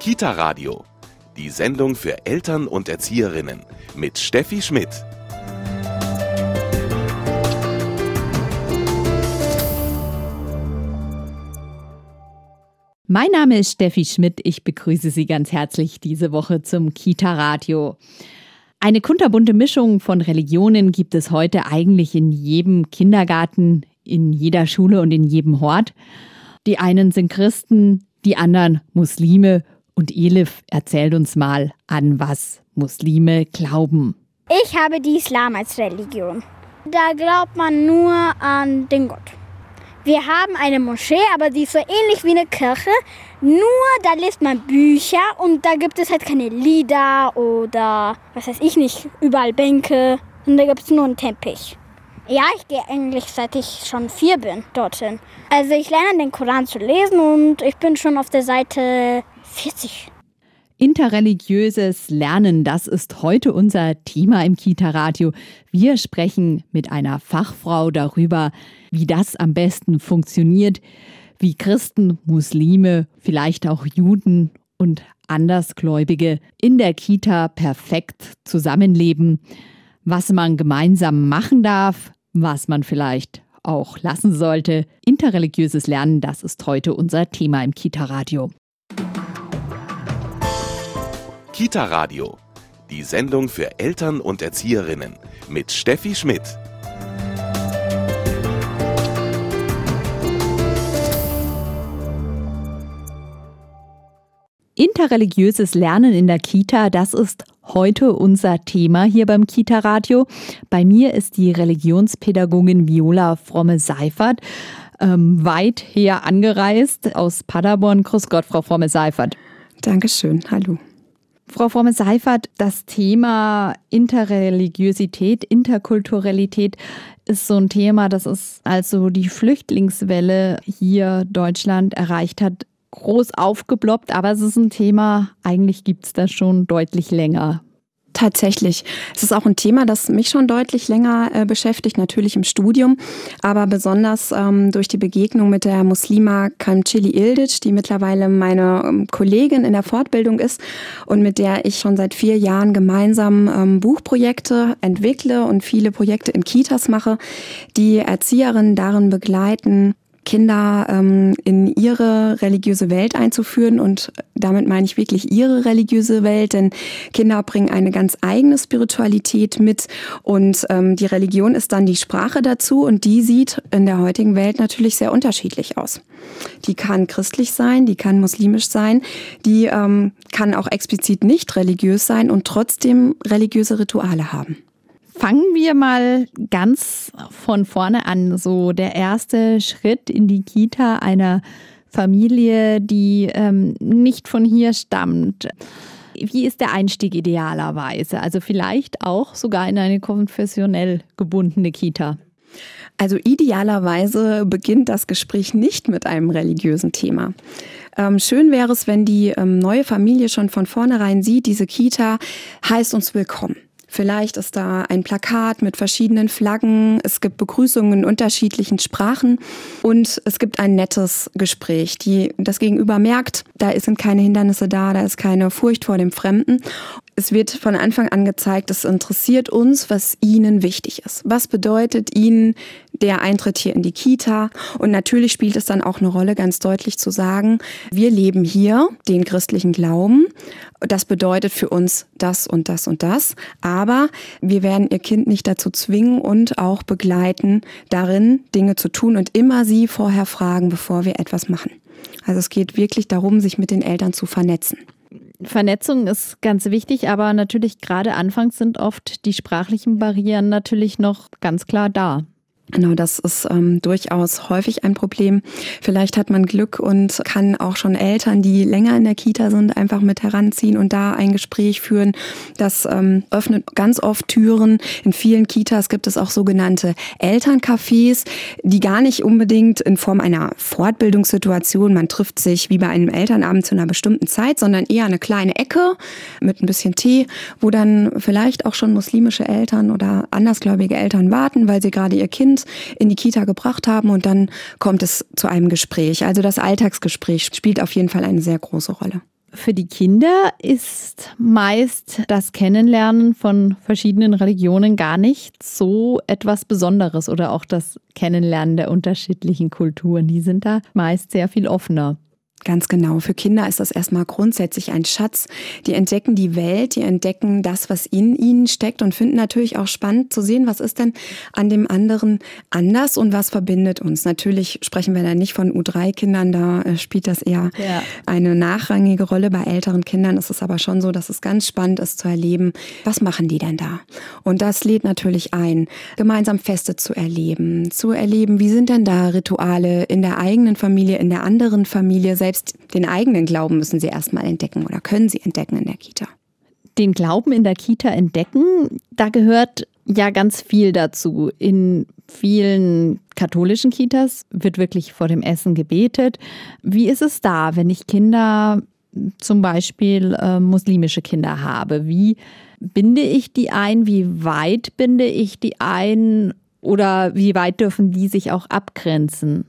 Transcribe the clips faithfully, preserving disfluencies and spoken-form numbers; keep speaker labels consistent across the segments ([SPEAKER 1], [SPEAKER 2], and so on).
[SPEAKER 1] Kita Radio, die Sendung für Eltern und Erzieherinnen mit Steffi Schmidt.
[SPEAKER 2] Mein Name ist Steffi Schmidt. Ich begrüße Sie ganz herzlich diese Woche zum Kita Radio. Eine kunterbunte Mischung von Religionen gibt es heute eigentlich in jedem Kindergarten, in jeder Schule und in jedem Hort. Die einen sind Christen, die anderen Muslime. Und Elif erzählt uns mal, an was Muslime glauben.
[SPEAKER 3] Ich habe die Islam als Religion. Da glaubt man nur an den Gott. Wir haben eine Moschee, aber die ist so ähnlich wie eine Kirche. Nur da liest man Bücher und da gibt es halt keine Lieder oder, was weiß ich nicht, überall Bänke. Und da gibt es nur einen Teppich. Ja, ich gehe eigentlich, seit ich schon vier bin, dorthin. Also ich lerne den Koran zu lesen und ich bin schon auf der Seite vierzig.
[SPEAKER 2] Interreligiöses Lernen, das ist heute unser Thema im Kita-Radio. Wir sprechen mit einer Fachfrau darüber, wie das am besten funktioniert, wie Christen, Muslime, vielleicht auch Juden und Andersgläubige in der Kita perfekt zusammenleben, was man gemeinsam machen darf, was man vielleicht auch lassen sollte. Interreligiöses Lernen, das ist heute unser Thema im Kita-Radio.
[SPEAKER 1] Kita Radio, die Sendung für Eltern und Erzieherinnen mit Steffi Schmidt.
[SPEAKER 2] Interreligiöses Lernen in der Kita, das ist heute unser Thema hier beim Kita Radio. Bei mir ist die Religionspädagogin Viola Fromme-Seifert, ähm, weit her angereist aus Paderborn. Grüß Gott, Frau Fromme-Seifert.
[SPEAKER 4] Dankeschön, hallo.
[SPEAKER 2] Frau Fromme-Seifert, das Thema Interreligiosität, Interkulturalität ist so ein Thema, das ist, als so die Flüchtlingswelle hier Deutschland erreicht hat, groß aufgeploppt. Aber es ist ein Thema, eigentlich gibt es das schon deutlich länger.
[SPEAKER 4] Tatsächlich. Es ist auch ein Thema, das mich schon deutlich länger äh, beschäftigt, natürlich im Studium, aber besonders ähm, durch die Begegnung mit der Muslima Kamcili Ildic, die mittlerweile meine ähm, Kollegin in der Fortbildung ist und mit der ich schon seit vier Jahren gemeinsam ähm, Buchprojekte entwickle und viele Projekte in Kitas mache, die Erzieherinnen darin begleiten, Kinder ähm, in ihre religiöse Welt einzuführen, und damit meine ich wirklich ihre religiöse Welt, denn Kinder bringen eine ganz eigene Spiritualität mit und ähm, die Religion ist dann die Sprache dazu, und die sieht in der heutigen Welt natürlich sehr unterschiedlich aus. Die kann christlich sein, die kann muslimisch sein, die ähm, kann auch explizit nicht religiös sein und trotzdem religiöse Rituale haben.
[SPEAKER 2] Fangen wir mal ganz von vorne an. So der erste Schritt in die Kita einer Familie, die ähm, nicht von hier stammt. Wie ist der Einstieg idealerweise? Also vielleicht auch sogar in eine konfessionell gebundene Kita.
[SPEAKER 4] Also idealerweise beginnt das Gespräch nicht mit einem religiösen Thema. Ähm, schön wäre es, wenn die ähm, neue Familie schon von vornherein sieht, diese Kita heißt uns willkommen. Vielleicht ist da ein Plakat mit verschiedenen Flaggen, es gibt Begrüßungen in unterschiedlichen Sprachen und es gibt ein nettes Gespräch. Die, das Gegenüber merkt, da sind keine Hindernisse da, da ist keine Furcht vor dem Fremden. Es wird von Anfang an gezeigt, es interessiert uns, was Ihnen wichtig ist. Was bedeutet Ihnen der Eintritt hier in die Kita? Und natürlich spielt es dann auch eine Rolle, ganz deutlich zu sagen, wir leben hier den christlichen Glauben. Das bedeutet für uns das und das und das. Aber wir werden Ihr Kind nicht dazu zwingen und auch begleiten, darin Dinge zu tun und immer Sie vorher fragen, bevor wir etwas machen. Also es geht wirklich darum, sich mit den Eltern zu vernetzen.
[SPEAKER 2] Vernetzung ist ganz wichtig, aber natürlich gerade anfangs sind oft die sprachlichen Barrieren natürlich noch ganz klar da.
[SPEAKER 4] Genau, das ist ähm, durchaus häufig ein Problem. Vielleicht hat man Glück und kann auch schon Eltern, die länger in der Kita sind, einfach mit heranziehen und da ein Gespräch führen. Das ähm, öffnet ganz oft Türen. In vielen Kitas gibt es auch sogenannte Elterncafés, die gar nicht unbedingt in Form einer Fortbildungssituation, man trifft sich wie bei einem Elternabend zu einer bestimmten Zeit, sondern eher eine kleine Ecke mit ein bisschen Tee, wo dann vielleicht auch schon muslimische Eltern oder andersgläubige Eltern warten, weil sie gerade ihr Kind in die Kita gebracht haben, und dann kommt es zu einem Gespräch. Also das Alltagsgespräch spielt auf jeden Fall eine sehr große Rolle.
[SPEAKER 2] Für die Kinder ist meist das Kennenlernen von verschiedenen Religionen gar nicht so etwas Besonderes oder auch das Kennenlernen der unterschiedlichen Kulturen. Die sind da meist sehr viel offener.
[SPEAKER 4] Ganz genau. Für Kinder ist das erstmal grundsätzlich ein Schatz. Die entdecken die Welt, die entdecken das, was in ihnen steckt und finden natürlich auch spannend zu sehen, was ist denn an dem anderen anders und was verbindet uns. Natürlich sprechen wir da nicht von U drei Kindern, da spielt das eher ja. eine nachrangige Rolle. Bei älteren Kindern ist es aber schon so, dass es ganz spannend ist zu erleben, was machen die denn da? Und das lädt natürlich ein, gemeinsam Feste zu erleben, zu erleben, wie sind denn da Rituale in der eigenen Familie, in der anderen Familie, selbst den eigenen Glauben müssen sie erstmal entdecken oder können sie entdecken in der Kita.
[SPEAKER 2] Den Glauben in der Kita entdecken, da gehört ja ganz viel dazu. In vielen katholischen Kitas wird wirklich vor dem Essen gebetet. Wie ist es da, wenn ich Kinder, zum Beispiel äh, muslimische Kinder habe? Wie binde ich die ein? Wie weit binde ich die ein? Oder wie weit dürfen die sich auch abgrenzen?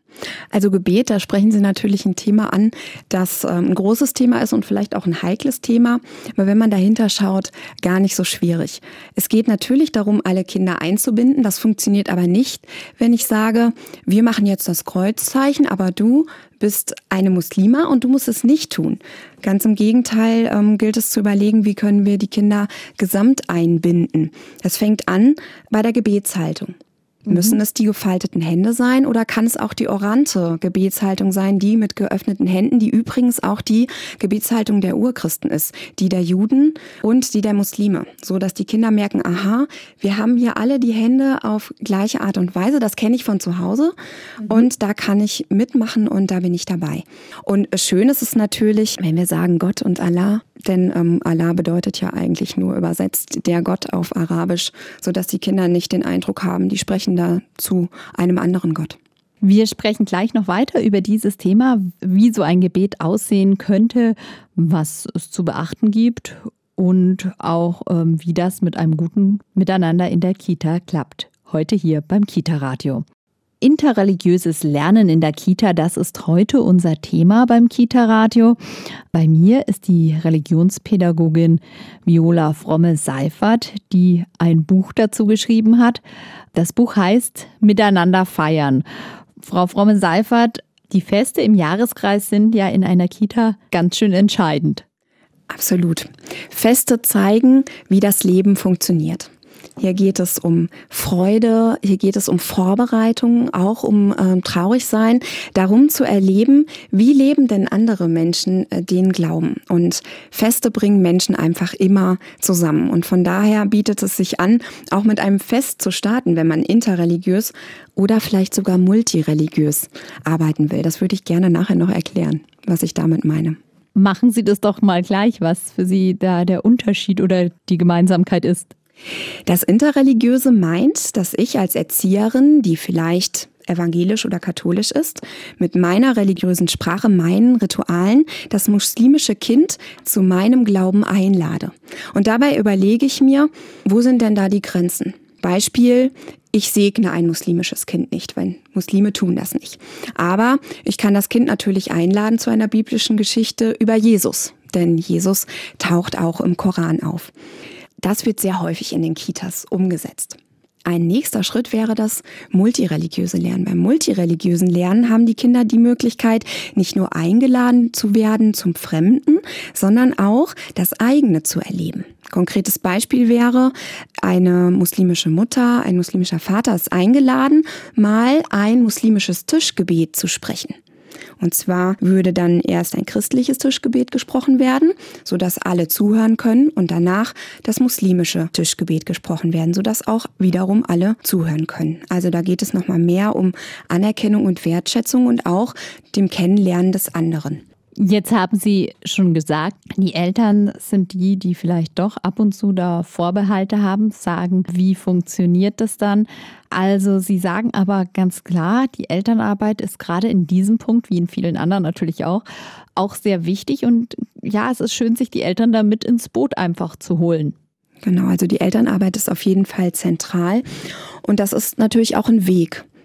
[SPEAKER 4] Also Gebet, da sprechen Sie natürlich ein Thema an, das ein großes Thema ist und vielleicht auch ein heikles Thema, aber wenn man dahinter schaut, gar nicht so schwierig. Es geht natürlich darum, alle Kinder einzubinden, das funktioniert aber nicht, wenn ich sage, wir machen jetzt das Kreuzzeichen, aber du bist eine Muslima und du musst es nicht tun. Ganz im Gegenteil ähm, gilt es zu überlegen, wie können wir die Kinder gesamt einbinden. Das fängt an bei der Gebetshaltung. Müssen es die gefalteten Hände sein oder kann es auch die orante Gebetshaltung sein, die mit geöffneten Händen, die übrigens auch die Gebetshaltung der Urchristen ist, die der Juden und die der Muslime, so dass die Kinder merken, aha, wir haben hier alle die Hände auf gleiche Art und Weise, das kenne ich von zu Hause mhm. und da kann ich mitmachen und da bin ich dabei. Und schön ist es natürlich, wenn wir sagen Gott und Allah, denn ähm, Allah bedeutet ja eigentlich nur übersetzt der Gott auf Arabisch, sodass die Kinder nicht den Eindruck haben, die sprechen da zu einem anderen Gott.
[SPEAKER 2] Wir sprechen gleich noch weiter über dieses Thema, wie so ein Gebet aussehen könnte, was es zu beachten gibt und auch ähm, wie das mit einem guten Miteinander in der Kita klappt. Heute hier beim Kita-Radio. Interreligiöses Lernen in der Kita, das ist heute unser Thema beim Kita-Radio. Bei mir ist die Religionspädagogin Viola Fromme-Seifert, die ein Buch dazu geschrieben hat. Das Buch heißt Miteinander feiern. Frau Fromme-Seifert, die Feste im Jahreskreis sind ja in einer Kita ganz schön entscheidend.
[SPEAKER 4] Absolut. Feste zeigen, wie das Leben funktioniert. Hier geht es um Freude, hier geht es um Vorbereitung, auch um äh, Traurigsein, darum zu erleben, wie leben denn andere Menschen äh, den Glauben. Und Feste bringen Menschen einfach immer zusammen. Und von daher bietet es sich an, auch mit einem Fest zu starten, wenn man interreligiös oder vielleicht sogar multireligiös arbeiten will. Das würde ich gerne nachher noch erklären, was ich damit meine.
[SPEAKER 2] Machen Sie das doch mal gleich, was für Sie da der Unterschied oder die Gemeinsamkeit ist.
[SPEAKER 4] Das Interreligiöse meint, dass ich als Erzieherin, die vielleicht evangelisch oder katholisch ist, mit meiner religiösen Sprache, meinen Ritualen, das muslimische Kind zu meinem Glauben einlade. Und dabei überlege ich mir, wo sind denn da die Grenzen? Beispiel, ich segne ein muslimisches Kind nicht, weil Muslime tun das nicht. Aber ich kann das Kind natürlich einladen zu einer biblischen Geschichte über Jesus, denn Jesus taucht auch im Koran auf. Das wird sehr häufig in den Kitas umgesetzt. Ein nächster Schritt wäre das multireligiöse Lernen. Beim multireligiösen Lernen haben die Kinder die Möglichkeit, nicht nur eingeladen zu werden zum Fremden, sondern auch das eigene zu erleben. Konkretes Beispiel wäre, eine muslimische Mutter, ein muslimischer Vater ist eingeladen, mal ein muslimisches Tischgebet zu sprechen. Und zwar würde dann erst ein christliches Tischgebet gesprochen werden, sodass alle zuhören können und danach das muslimische Tischgebet gesprochen werden, sodass auch wiederum alle zuhören können. Also da geht es nochmal mehr um Anerkennung und Wertschätzung und auch dem Kennenlernen des anderen.
[SPEAKER 2] Jetzt haben Sie schon gesagt, die Eltern sind die, die vielleicht doch ab und zu da Vorbehalte haben, sagen, wie funktioniert das dann? Also Sie sagen aber ganz klar, die Elternarbeit ist gerade in diesem Punkt, wie in vielen anderen natürlich auch, auch sehr wichtig. Und ja, es ist schön, sich die Eltern da mit ins Boot einfach zu holen.
[SPEAKER 4] Genau, also die Elternarbeit ist auf jeden Fall zentral. Und das ist natürlich auch ein Weg.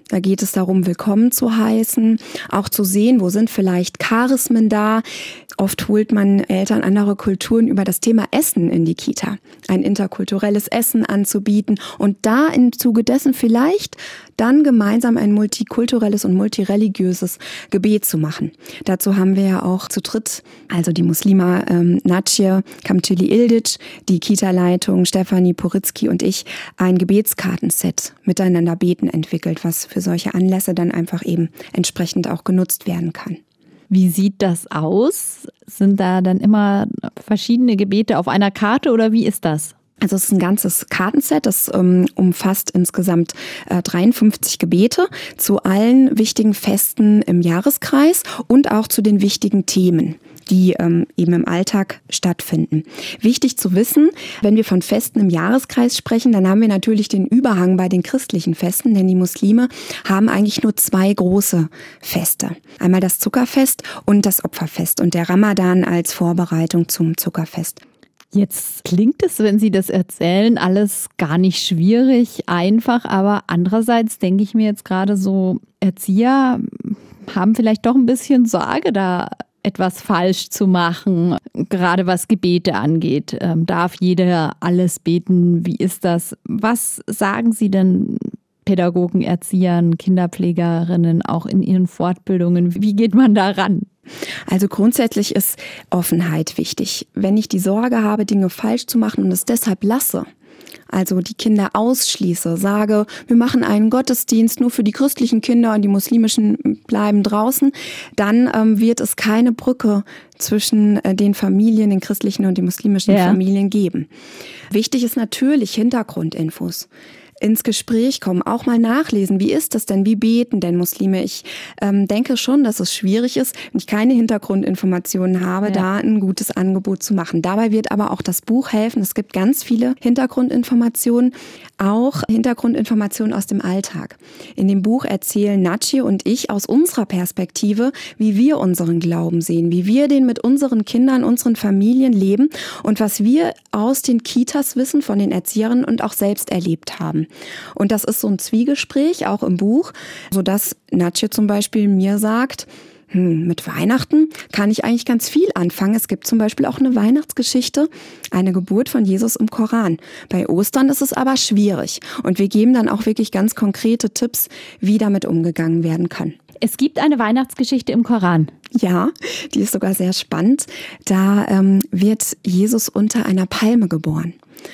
[SPEAKER 4] Da geht es darum, willkommen zu heißen, auch zu sehen, wo sind vielleicht Charismen da. Oft holt man Eltern anderer Kulturen über das Thema Essen in die Kita. Ein interkulturelles Essen anzubieten und da im Zuge dessen vielleicht dann gemeinsam ein multikulturelles und multireligiöses Gebet zu machen. Dazu haben wir ja auch zu dritt, also die Muslima ähm, Natje Kamcili-Ildic, die Kita-Leitung Stefanie Poritzky und ich, ein Gebetskartenset miteinander beten entwickelt, was für solche Anlässe dann einfach eben entsprechend auch genutzt werden kann.
[SPEAKER 2] Wie sieht das aus? Sind da dann immer verschiedene Gebete auf einer Karte oder wie ist das?
[SPEAKER 4] Also es ist ein ganzes Kartenset, das ähm, umfasst insgesamt äh, dreiundfünfzig Gebete zu allen wichtigen Festen im Jahreskreis und auch zu den wichtigen Themen, die ähm, eben im Alltag stattfinden. Wichtig zu wissen, wenn wir von Festen im Jahreskreis sprechen, dann haben wir natürlich den Überhang bei den christlichen Festen, denn die Muslime haben eigentlich nur zwei große Feste. Einmal das Zuckerfest und das Opferfest und der Ramadan als Vorbereitung zum Zuckerfest.
[SPEAKER 2] Jetzt klingt es, wenn Sie das erzählen, alles gar nicht schwierig, einfach, aber andererseits denke ich mir jetzt gerade so, Erzieher haben vielleicht doch ein bisschen Sorge, da etwas falsch zu machen, gerade was Gebete angeht. Ähm, darf jeder alles beten? Wie ist das? Was sagen Sie denn Pädagogen, Erziehern, Kinderpflegerinnen auch in ihren Fortbildungen? Wie geht man da ran?
[SPEAKER 4] Also grundsätzlich ist Offenheit wichtig. Wenn ich die Sorge habe, Dinge falsch zu machen und es deshalb lasse, also die Kinder ausschließe, sage, wir machen einen Gottesdienst nur für die christlichen Kinder und die muslimischen bleiben draußen, dann ähm, wird es keine Brücke zwischen äh, den Familien, den christlichen und den muslimischen ja. Familien geben. Wichtig ist natürlich Hintergrundinfos. Ins Gespräch kommen, auch mal nachlesen. Wie ist das denn? Wie beten denn Muslime? Ich ähm, denke schon, dass es schwierig ist, wenn ich keine Hintergrundinformationen habe, ja. da ein gutes Angebot zu machen. Dabei wird aber auch das Buch helfen. Es gibt ganz viele Hintergrundinformationen, auch Hintergrundinformationen aus dem Alltag. In dem Buch erzählen Natje und ich aus unserer Perspektive, wie wir unseren Glauben sehen, wie wir den mit unseren Kindern, unseren Familien leben und was wir aus den Kitas wissen, von den Erzieherinnen und auch selbst erlebt haben. Und das ist so ein Zwiegespräch, auch im Buch, sodass Natje zum Beispiel mir sagt, hm, mit Weihnachten kann ich eigentlich ganz viel anfangen. Es gibt zum Beispiel auch eine Weihnachtsgeschichte, eine Geburt von Jesus im Koran. Bei Ostern ist es aber schwierig. Und wir geben dann auch wirklich ganz konkrete Tipps, wie damit umgegangen werden kann.
[SPEAKER 2] Es gibt eine Weihnachtsgeschichte im Koran.
[SPEAKER 4] Ja, die ist sogar sehr spannend. Da ähm, wird Jesus unter einer Palme geboren.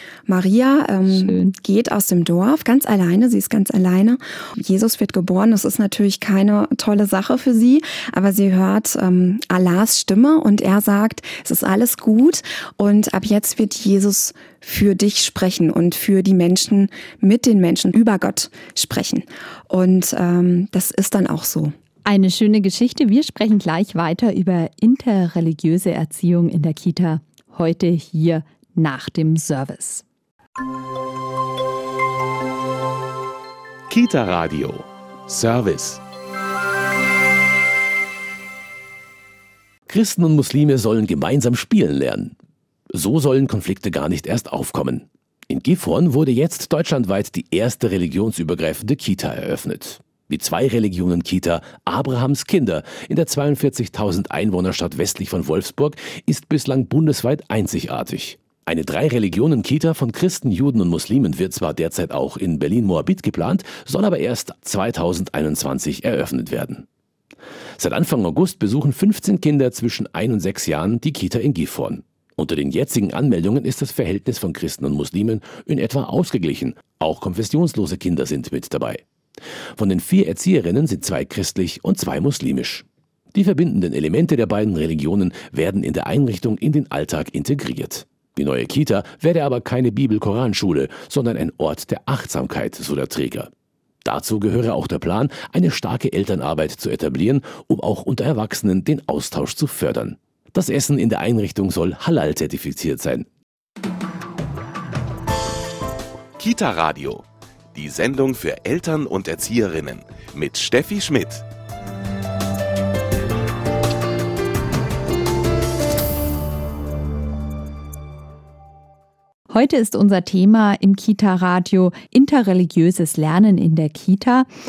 [SPEAKER 4] Maria ähm, geht aus dem Dorf ganz alleine, sie ist ganz alleine. Jesus wird geboren, das ist natürlich keine tolle Sache für sie, aber sie hört ähm, Allahs Stimme und er sagt, es ist alles gut und ab jetzt wird Jesus für dich sprechen und für die Menschen, mit den Menschen über Gott sprechen. Und ähm, das ist dann auch so.
[SPEAKER 2] Eine schöne Geschichte. Wir sprechen gleich weiter über interreligiöse Erziehung in der Kita. Heute hier nach dem Service.
[SPEAKER 1] Kita Radio Service.
[SPEAKER 5] Christen und Muslime sollen gemeinsam spielen lernen. So sollen Konflikte gar nicht erst aufkommen. In Gifhorn wurde jetzt deutschlandweit die erste religionsübergreifende Kita eröffnet. Die Zwei-Religionen-Kita Abrahams Kinder in der zweiundvierzigtausend Einwohnerstadt westlich von Wolfsburg ist bislang bundesweit einzigartig. Eine Drei-Religionen-Kita von Christen, Juden und Muslimen wird zwar derzeit auch in Berlin-Moabit geplant, soll aber erst zweitausendeinundzwanzig eröffnet werden. Seit Anfang August besuchen fünfzehn Kinder zwischen ein und sechs Jahren die Kita in Gifhorn. Unter den jetzigen Anmeldungen ist das Verhältnis von Christen und Muslimen in etwa ausgeglichen. Auch konfessionslose Kinder sind mit dabei. Von den vier Erzieherinnen sind zwei christlich und zwei muslimisch. Die verbindenden Elemente der beiden Religionen werden in der Einrichtung in den Alltag integriert. Die neue Kita werde aber keine Bibel-Koran-Schule, sondern ein Ort der Achtsamkeit, so der Träger. Dazu gehöre auch der Plan, eine starke Elternarbeit zu etablieren, um auch unter Erwachsenen den Austausch zu fördern. Das Essen in der Einrichtung soll Halal-zertifiziert sein.
[SPEAKER 1] Kita Radio, die Sendung für Eltern und Erzieherinnen mit Steffi Schmidt.
[SPEAKER 2] Heute ist unser Thema im Kita-Radio interreligiöses Lernen in der Kita.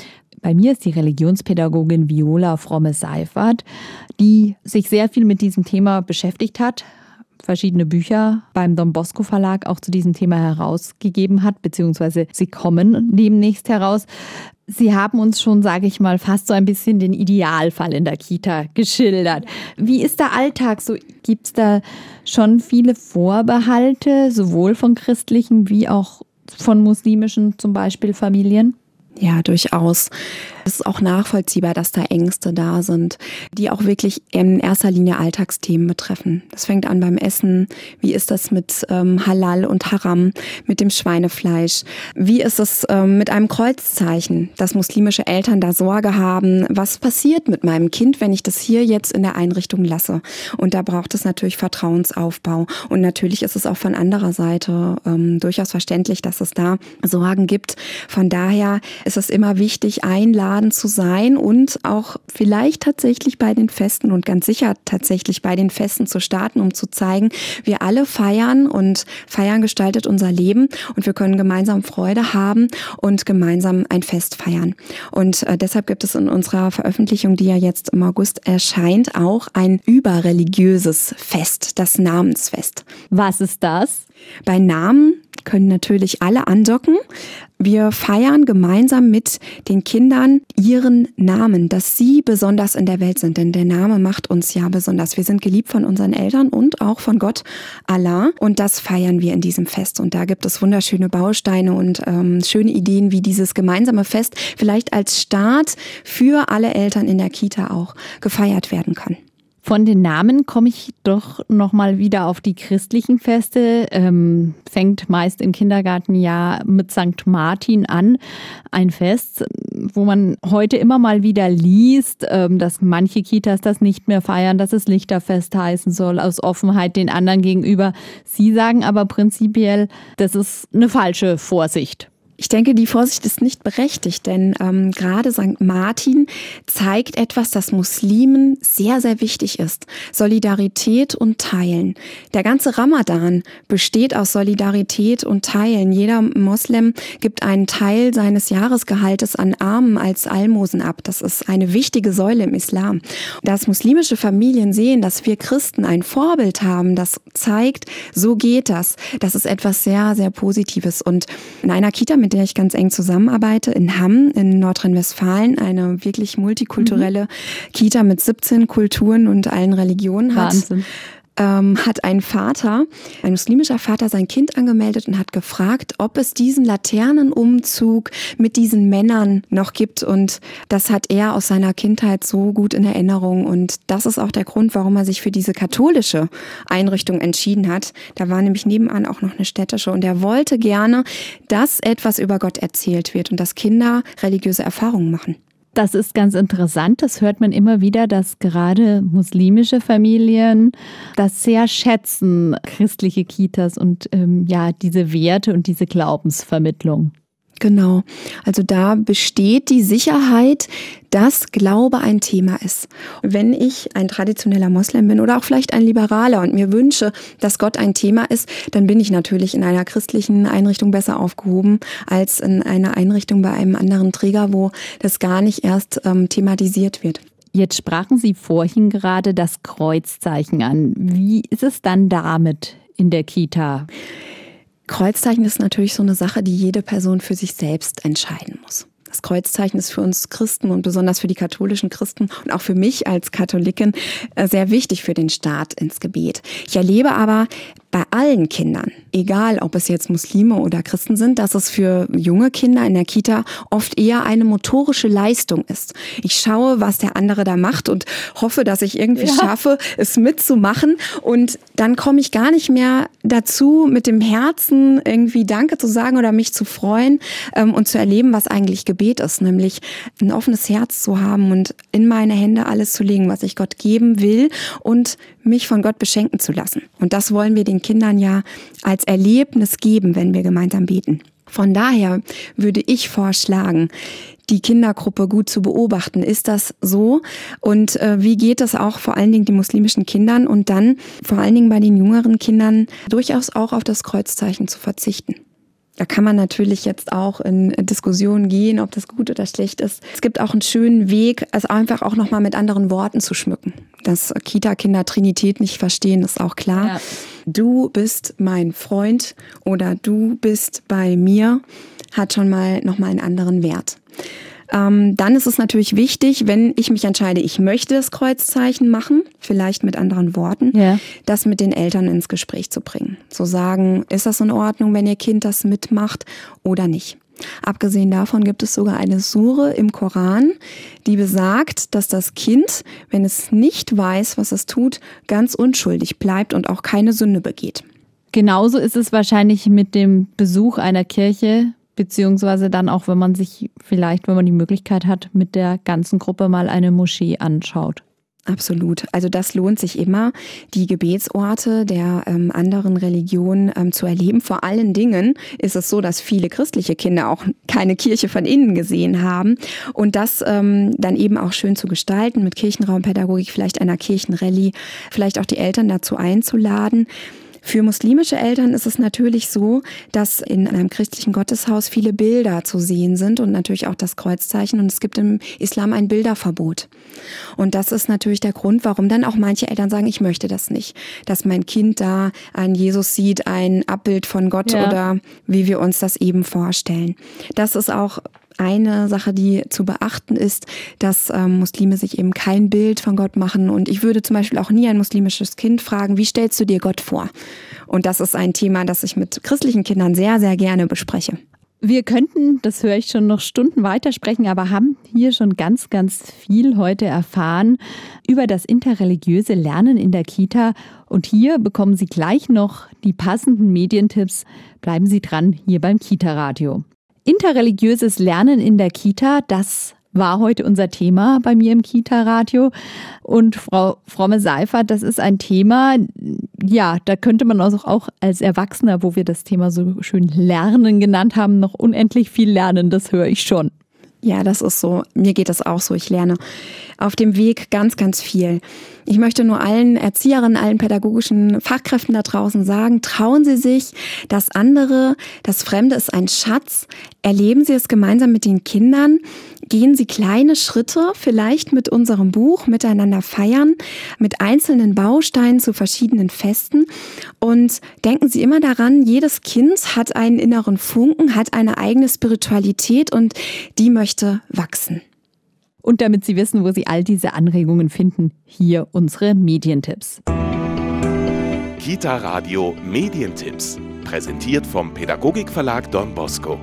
[SPEAKER 2] Bei mir ist die Religionspädagogin Viola Fromme-Seifert, die sich sehr viel mit diesem Thema beschäftigt hat, verschiedene Bücher beim Don Bosco Verlag auch zu diesem Thema herausgegeben hat, beziehungsweise sie kommen demnächst heraus. Sie haben uns schon, sage ich mal, fast so ein bisschen den Idealfall in der Kita geschildert. Wie ist der Alltag? So, gibt es da schon viele Vorbehalte, sowohl von christlichen wie auch von muslimischen zum Beispiel Familien?
[SPEAKER 4] Ja, durchaus. Es ist auch nachvollziehbar, dass da Ängste da sind, die auch wirklich in erster Linie Alltagsthemen betreffen. Das fängt an beim Essen. Wie ist das mit ähm, Halal und Haram, mit dem Schweinefleisch? Wie ist es ähm, mit einem Kreuzzeichen, dass muslimische Eltern da Sorge haben? Was passiert mit meinem Kind, wenn ich das hier jetzt in der Einrichtung lasse? Und da braucht es natürlich Vertrauensaufbau. Und natürlich ist es auch von anderer Seite ähm, durchaus verständlich, dass es da Sorgen gibt. Von daher ist es immer wichtig, einladen zu sein und auch vielleicht tatsächlich bei den Festen und ganz sicher tatsächlich bei den Festen zu starten, um zu zeigen, wir alle feiern und feiern gestaltet unser Leben und wir können gemeinsam Freude haben und gemeinsam ein Fest feiern. Und äh, deshalb gibt es in unserer Veröffentlichung, die ja jetzt im August erscheint, auch ein überreligiöses Fest, das Namensfest.
[SPEAKER 2] Was ist das?
[SPEAKER 4] Bei Namen können natürlich alle andocken. Wir feiern gemeinsam mit den Kindern ihren Namen, dass sie besonders in der Welt sind, denn der Name macht uns ja besonders. Wir sind geliebt von unseren Eltern und auch von Gott, Allah, und das feiern wir in diesem Fest. Und da gibt es wunderschöne Bausteine und ähm, schöne Ideen, wie dieses gemeinsame Fest vielleicht als Start für alle Eltern in der Kita auch gefeiert werden kann.
[SPEAKER 2] Von den Namen komme ich doch nochmal wieder auf die christlichen Feste. Ähm, fängt meist im Kindergartenjahr mit Sankt Martin an. Ein Fest, wo man heute immer mal wieder liest, ähm, dass manche Kitas das nicht mehr feiern, dass es Lichterfest heißen soll, aus Offenheit den anderen gegenüber. Sie sagen aber prinzipiell, das ist eine falsche Vorsicht.
[SPEAKER 4] Ich denke, die Vorsicht ist nicht berechtigt, denn ähm, gerade Sankt Martin zeigt etwas, das Muslimen sehr, sehr wichtig ist. Solidarität und Teilen. Der ganze Ramadan besteht aus Solidarität und Teilen. Jeder Moslem gibt einen Teil seines Jahresgehaltes an Armen als Almosen ab. Das ist eine wichtige Säule im Islam. Dass muslimische Familien sehen, dass wir Christen ein Vorbild haben, das zeigt, so geht das. Das ist etwas sehr, sehr Positives. Und in einer Kita, mit der ich ganz eng zusammenarbeite, in Hamm in Nordrhein-Westfalen, eine wirklich multikulturelle mhm. Kita mit siebzehn Kulturen und allen Religionen hat.
[SPEAKER 2] Wahnsinn.
[SPEAKER 4] Ähm, hat ein Vater, ein muslimischer Vater, sein Kind angemeldet und hat gefragt, ob es diesen Laternenumzug mit diesen Männern noch gibt. Und das hat er aus seiner Kindheit so gut in Erinnerung. Und das ist auch der Grund, warum er sich für diese katholische Einrichtung entschieden hat. Da war nämlich nebenan auch noch eine städtische. Und er wollte gerne, dass etwas über Gott erzählt wird und dass Kinder religiöse Erfahrungen machen.
[SPEAKER 2] Das ist ganz interessant. Das hört man immer wieder, dass gerade muslimische Familien das sehr schätzen, christliche Kitas und ähm, ja, diese Werte und diese Glaubensvermittlung.
[SPEAKER 4] Genau. Also da besteht die Sicherheit, dass Glaube ein Thema ist. Wenn ich ein traditioneller Moslem bin oder auch vielleicht ein Liberaler und mir wünsche, dass Gott ein Thema ist, dann bin ich natürlich in einer christlichen Einrichtung besser aufgehoben als in einer Einrichtung bei einem anderen Träger, wo das gar nicht erst ähm, thematisiert wird.
[SPEAKER 2] Jetzt sprachen Sie vorhin gerade das Kreuzzeichen an. Wie ist es dann damit in der Kita?
[SPEAKER 4] Kreuzzeichen ist natürlich so eine Sache, die jede Person für sich selbst entscheiden muss. Das Kreuzzeichen ist für uns Christen und besonders für die katholischen Christen und auch für mich als Katholikin sehr wichtig für den Start ins Gebet. Ich erlebe aber bei allen Kindern, egal ob es jetzt Muslime oder Christen sind, dass es für junge Kinder in der Kita oft eher eine motorische Leistung ist. Ich schaue, was der andere da macht und hoffe, dass ich irgendwie ja. schaffe, es mitzumachen. Und dann komme ich gar nicht mehr dazu, mit dem Herzen irgendwie Danke zu sagen oder mich zu freuen ähm, und zu erleben, was eigentlich Gebet ist. Nämlich ein offenes Herz zu haben und in meine Hände alles zu legen, was ich Gott geben will und mich von Gott beschenken zu lassen. Und das wollen wir den Kindern ja als Erlebnis geben, wenn wir gemeinsam beten. Von daher würde ich vorschlagen, die Kindergruppe gut zu beobachten. Ist das so? Und äh, wie geht es auch vor allen Dingen den muslimischen Kindern? Und dann vor allen Dingen bei den jüngeren Kindern durchaus auch auf das Kreuzzeichen zu verzichten. Da kann man natürlich jetzt auch in Diskussionen gehen, ob das gut oder schlecht ist. Es gibt auch einen schönen Weg, es einfach auch nochmal mit anderen Worten zu schmücken. Dass Kita-Kinder Trinität nicht verstehen, ist auch klar. Ja. Du bist mein Freund oder du bist bei mir, hat schon mal nochmal einen anderen Wert. Ähm, dann ist es natürlich wichtig, wenn ich mich entscheide, ich möchte das Kreuzzeichen machen, vielleicht mit anderen Worten, ja. das mit den Eltern ins Gespräch zu bringen. Zu sagen, ist das in Ordnung, wenn ihr Kind das mitmacht oder nicht? Abgesehen davon gibt es sogar eine Sure im Koran, die besagt, dass das Kind, wenn es nicht weiß, was es tut, ganz unschuldig bleibt und auch keine Sünde begeht.
[SPEAKER 2] Genauso ist es wahrscheinlich mit dem Besuch einer Kirche, beziehungsweise dann auch, wenn man sich vielleicht, wenn man die Möglichkeit hat, mit der ganzen Gruppe mal eine Moschee anschaut.
[SPEAKER 4] Absolut. Also das lohnt sich immer, die Gebetsorte der ähm, anderen Religionen ähm, zu erleben. Vor allen Dingen ist es so, dass viele christliche Kinder auch keine Kirche von innen gesehen haben. Und das ähm, dann eben auch schön zu gestalten mit Kirchenraumpädagogik, vielleicht einer Kirchenrallye, vielleicht auch die Eltern dazu einzuladen. Für muslimische Eltern ist es natürlich so, dass in einem christlichen Gotteshaus viele Bilder zu sehen sind und natürlich auch das Kreuzzeichen. Und es gibt im Islam ein Bilderverbot. Und das ist natürlich der Grund, warum dann auch manche Eltern sagen, ich möchte das nicht. Dass mein Kind da einen Jesus sieht, ein Abbild von Gott ja. oder wie wir uns das eben vorstellen. Das ist auch eine Sache, die zu beachten ist, dass ähm, Muslime sich eben kein Bild von Gott machen. Und ich würde zum Beispiel auch nie ein muslimisches Kind fragen, wie stellst du dir Gott vor? Und das ist ein Thema, das ich mit christlichen Kindern sehr, sehr gerne bespreche.
[SPEAKER 2] Wir könnten, das höre ich schon, noch Stunden weitersprechen, aber haben hier schon ganz, ganz viel heute erfahren über das interreligiöse Lernen in der Kita. Und hier bekommen Sie gleich noch die passenden Medientipps. Bleiben Sie dran, hier beim Kita-Radio. Interreligiöses Lernen in der Kita, das war heute unser Thema bei mir im Kita-Radio. Und Frau Fromme-Seifert, das ist ein Thema, ja, da könnte man also auch als Erwachsener, wo wir das Thema so schön Lernen genannt haben, noch unendlich viel lernen, das höre ich schon.
[SPEAKER 4] Ja, das ist so. Mir geht das auch so. Ich lerne auf dem Weg ganz, ganz viel. Ich möchte nur allen Erzieherinnen, allen pädagogischen Fachkräften da draußen sagen, trauen Sie sich, das andere, das Fremde ist ein Schatz. Erleben Sie es gemeinsam mit den Kindern. Gehen Sie kleine Schritte, vielleicht mit unserem Buch Miteinander feiern, mit einzelnen Bausteinen zu verschiedenen Festen. Und denken Sie immer daran, jedes Kind hat einen inneren Funken, hat eine eigene Spiritualität und die möchte wachsen.
[SPEAKER 2] Und damit Sie wissen, wo Sie all diese Anregungen finden, hier unsere Medientipps.
[SPEAKER 1] Kita Radio Medientipps, präsentiert vom Pädagogikverlag Don Bosco.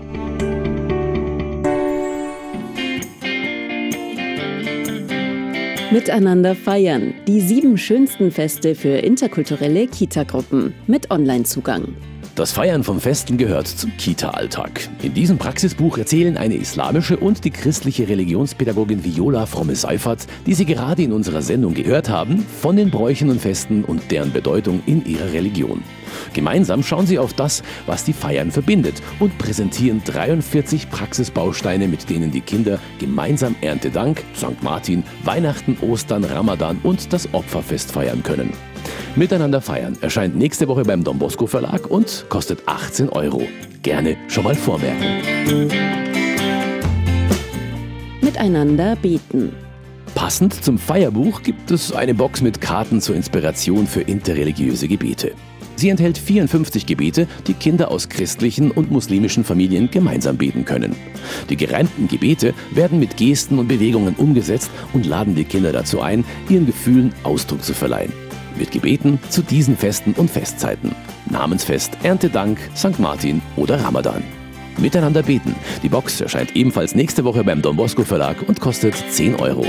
[SPEAKER 6] Miteinander feiern. Die sieben schönsten Feste für interkulturelle Kita-Gruppen mit Online-Zugang.
[SPEAKER 5] Das Feiern von Festen gehört zum Kita-Alltag. In diesem Praxisbuch erzählen eine islamische und die christliche Religionspädagogin Viola Fromme-Seifert, die Sie gerade in unserer Sendung gehört haben, von den Bräuchen und Festen und deren Bedeutung in ihrer Religion. Gemeinsam schauen Sie auf das, was die Feiern verbindet und präsentieren dreiundvierzig Praxisbausteine, mit denen die Kinder gemeinsam Erntedank, Sankt Martin, Weihnachten, Ostern, Ramadan und das Opferfest feiern können. Miteinander feiern erscheint nächste Woche beim Don Bosco Verlag und kostet achtzehn Euro. Gerne schon mal vormerken.
[SPEAKER 6] Miteinander beten.
[SPEAKER 5] Passend zum Feierbuch gibt es eine Box mit Karten zur Inspiration für interreligiöse Gebete. Sie enthält vierundfünfzig Gebete, die Kinder aus christlichen und muslimischen Familien gemeinsam beten können. Die gereimten Gebete werden mit Gesten und Bewegungen umgesetzt und laden die Kinder dazu ein, ihren Gefühlen Ausdruck zu verleihen. Wird gebeten zu diesen Festen und Festzeiten. Namensfest, Erntedank, Sankt Martin oder Ramadan. Miteinander beten. Die Box erscheint ebenfalls nächste Woche beim Don Bosco Verlag und kostet zehn Euro.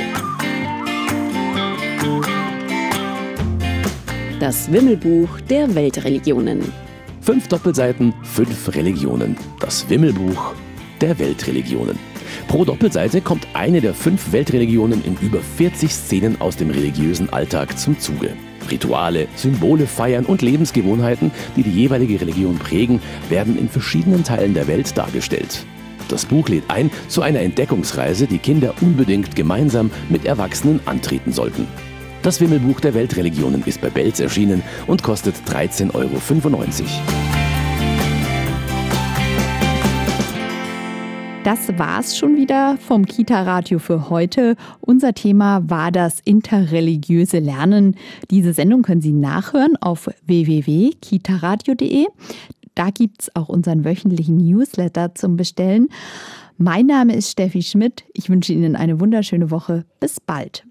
[SPEAKER 6] Das Wimmelbuch der Weltreligionen.
[SPEAKER 5] Fünf Doppelseiten, fünf Religionen. Das Wimmelbuch der Weltreligionen. Pro Doppelseite kommt eine der fünf Weltreligionen in über vierzig Szenen aus dem religiösen Alltag zum Zuge. Rituale, Symbole, Feiern und Lebensgewohnheiten, die die jeweilige Religion prägen, werden in verschiedenen Teilen der Welt dargestellt. Das Buch lädt ein zu einer Entdeckungsreise, die Kinder unbedingt gemeinsam mit Erwachsenen antreten sollten. Das Wimmelbuch der Weltreligionen ist bei Belz erschienen und kostet dreizehn Euro fünfundneunzig.
[SPEAKER 2] Das war's schon wieder vom Kita-Radio für heute. Unser Thema war das interreligiöse Lernen. Diese Sendung können Sie nachhören auf w w w punkt kitaradio punkt de. Da gibt's auch unseren wöchentlichen Newsletter zum Bestellen. Mein Name ist Steffi Schmidt. Ich wünsche Ihnen eine wunderschöne Woche. Bis bald.